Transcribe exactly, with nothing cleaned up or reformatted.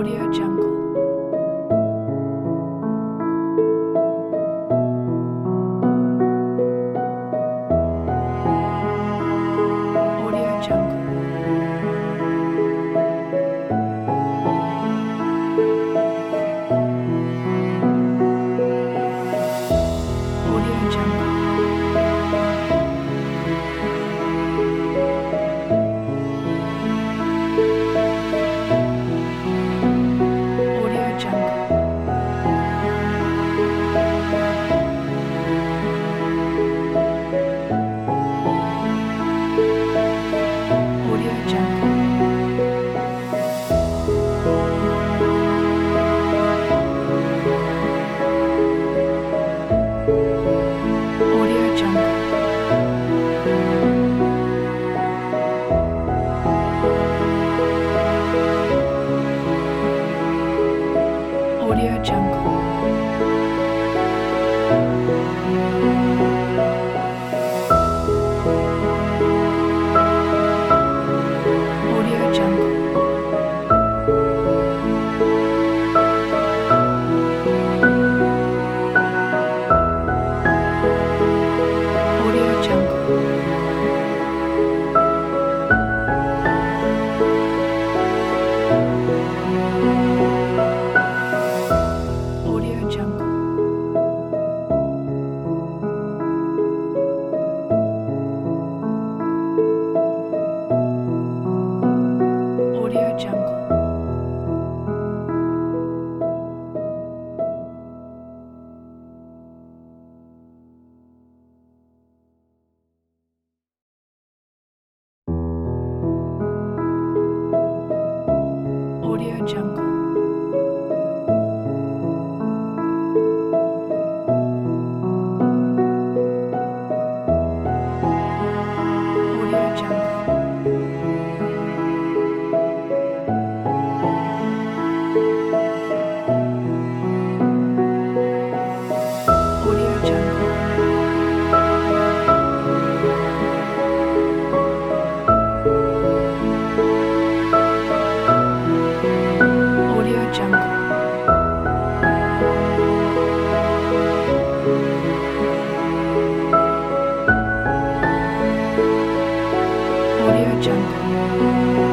Audio Jungle. Audio Jungle. Audio Jungle. Audio Jungle. Audio Jungle. Audio Jungle. Audio Jungle. Audio Jungle. Audio Jungle. Audio Jungle. Audio Jungle. Audio Jungle. Audio Jungle. Audio Jungle. Audio Jungle. Audio Jungle.